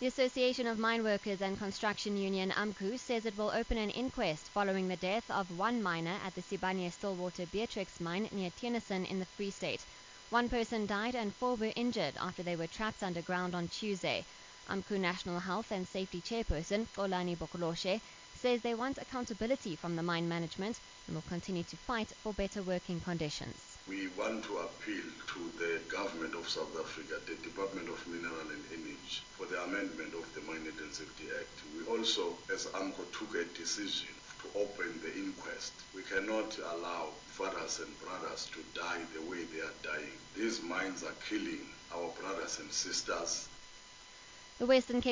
The Association of Mine Workers and Construction Union, AMCU, says it will open an inquest following the death of one miner at the Sibanye-Stillwater Beatrix mine near Tennyson in the Free State. One person died and 4 were injured after they were trapped underground on Tuesday. AMCU National Health and Safety Chairperson, Xolani Bokoloshe, says they want accountability from the mine management and will continue to fight for better working conditions. We want to appeal to the government of South Africa, the Department of Mineral and Energy, for the amendment of the Mine Health and Safety Act. We also, as AMCU, took a decision to open the inquest. We cannot allow fathers and brothers to die the way they are dying. These mines are killing our brothers and sisters. The Western Cape